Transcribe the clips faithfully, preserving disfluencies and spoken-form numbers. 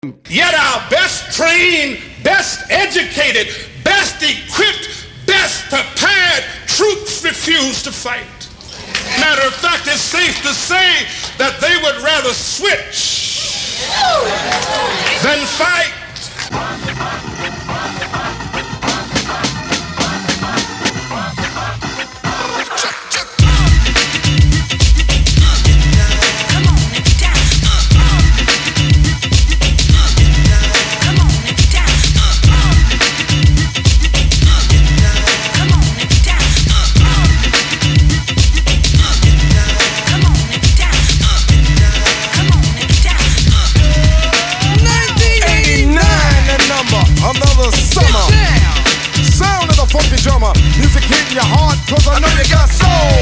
Yet our best trained, best educated, best equipped, best prepared troops refuse to fight. Matter of fact, it's safe to say that they would rather switch than fight. Another summer, sound of the funky drummer, music hitting your heart, cause I know you got soul.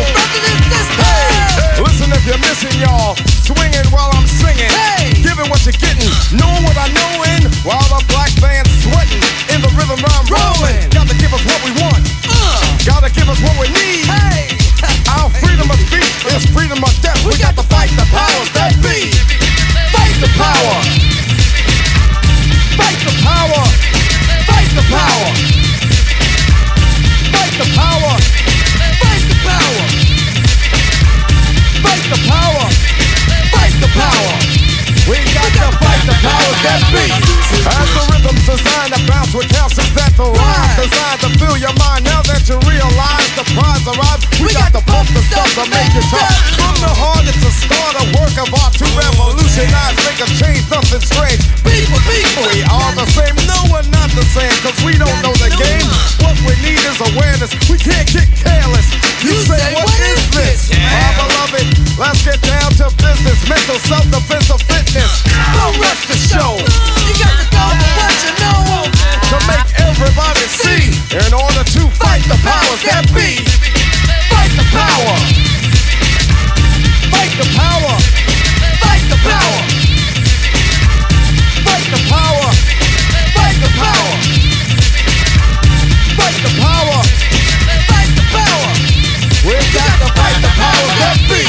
Hey, listen if you're missing y'all, swinging while I'm singing, hey, giving what you're getting, knowing what I know in, while the black band's sweating, in the rhythm I'm rolling. Gotta give us what we want, uh, gotta give us what we need. Hey, our freedom of speech is freedom of death. We, we got to fight the powers that be. Fight the power. Fight the power. Fight the power. Fight the power. Fight the power. Fight the power. Fight the power. We got to fight the powers that be. As the rhythm's designed to bounce with calcium that the rhyme designed to fill your mind. Now that you realize the prize arrives, we got to pump the stuff to make it tough. From the heart, it's a start, a work of art to revolutionize, make a change, something strange. People, people, we are the same. No, we're not the same, cause we don't know the game. What we need is awareness. We can't get careless. You say, what is this? My beloved, let's get down to business. Mental self-defense of fitness. Don't rush the show. You got to go with what you know to make everybody see. In order to fight the powers that be. Fight the power. Fight the power. Fight the power. Fight the power. Fight the power. Fight the power. Fight the power. We got to fight the powers that be.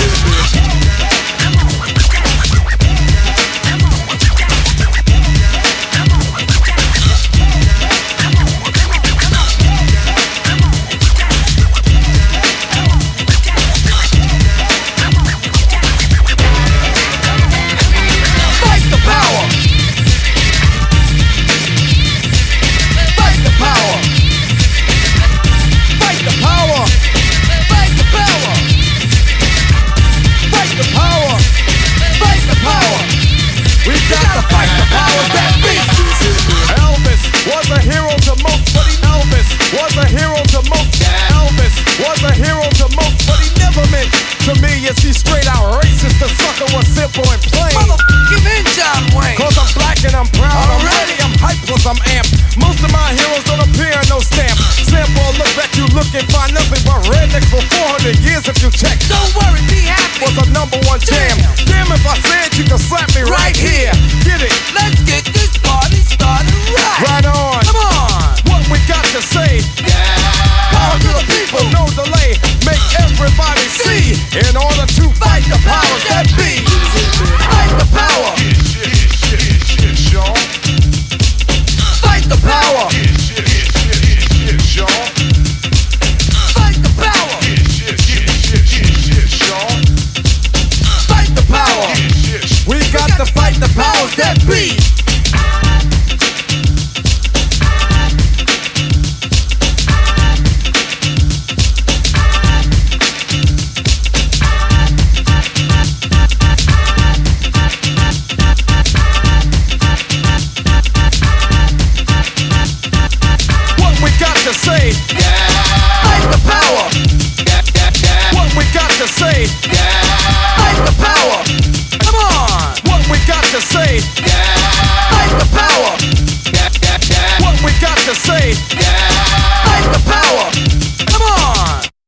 I'm amped. Most of my heroes don't appear in no stamp. Sample look back, you look and find nothing but rednecks for four hundred years if you check. Don't worry, be happy. Was a number one jam. Damn, if I said you could slap me right here. Get it? Let's get this party started right. Right on. Come on. What we got to say? Yeah. Power to the people, no delay. Make everybody see. In order to fight the powers that be. Fight the power. Fight the power. Fight the power. Fight the power. We got to fight the powers that be. Say, yeah. Fight the power. Yeah, yeah, yeah. What we got to say, yeah. Fight the power. Come on. What we got to say, yeah.